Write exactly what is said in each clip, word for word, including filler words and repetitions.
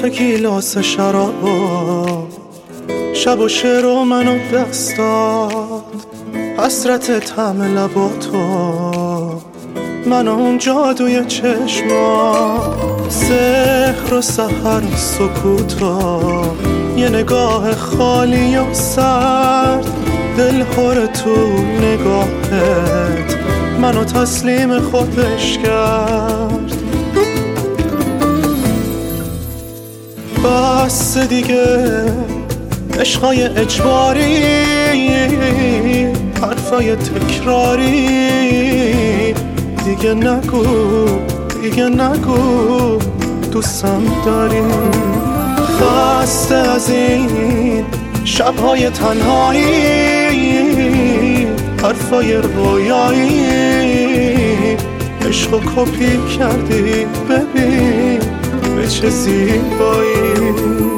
تا گیلاس شراب، شب و شعر و منو دست داد، حسرت طعم لباتو، من اون جادوی چشما، سحر و سحر و سکوتو، یه نگاه خالی و سرد، دل خور تو نگاهت منو تسلیم خودش کرد. بس دیگه عشقای اجباری، حرفای تکراری، دیگه نگو دیگه نگو دوستم داری. خسته از این شبهای تنهایی، حرفای رویایی، عشقو کپی کردی ببین به چه زیبایی.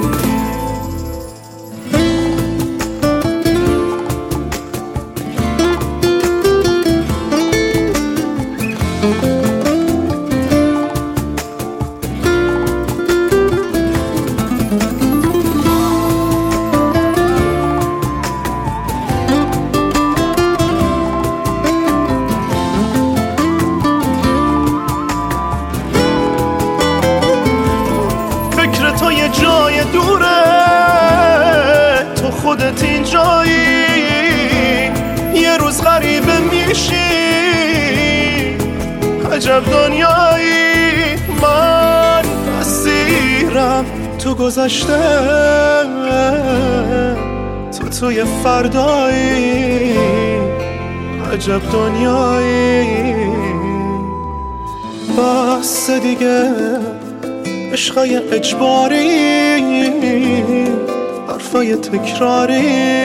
تو یه جای دوره، تو خودت این جایی، یه روز غریبه میشی، عجب دنیایی. من اسیرم تو گذشته، تو توی فردایی، عجب دنیایی. بس دیگه عشقای اجباری، حرفای تکراری،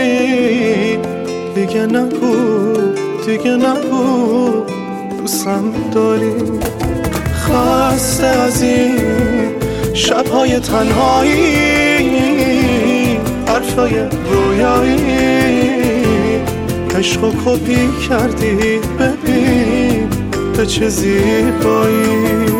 دیگه نگو دیگه نگو دوستم داری. خسته از این شبهای تنهایی، حرفای رویایی، عشقو کپی کردی ببین به چه زیبایی.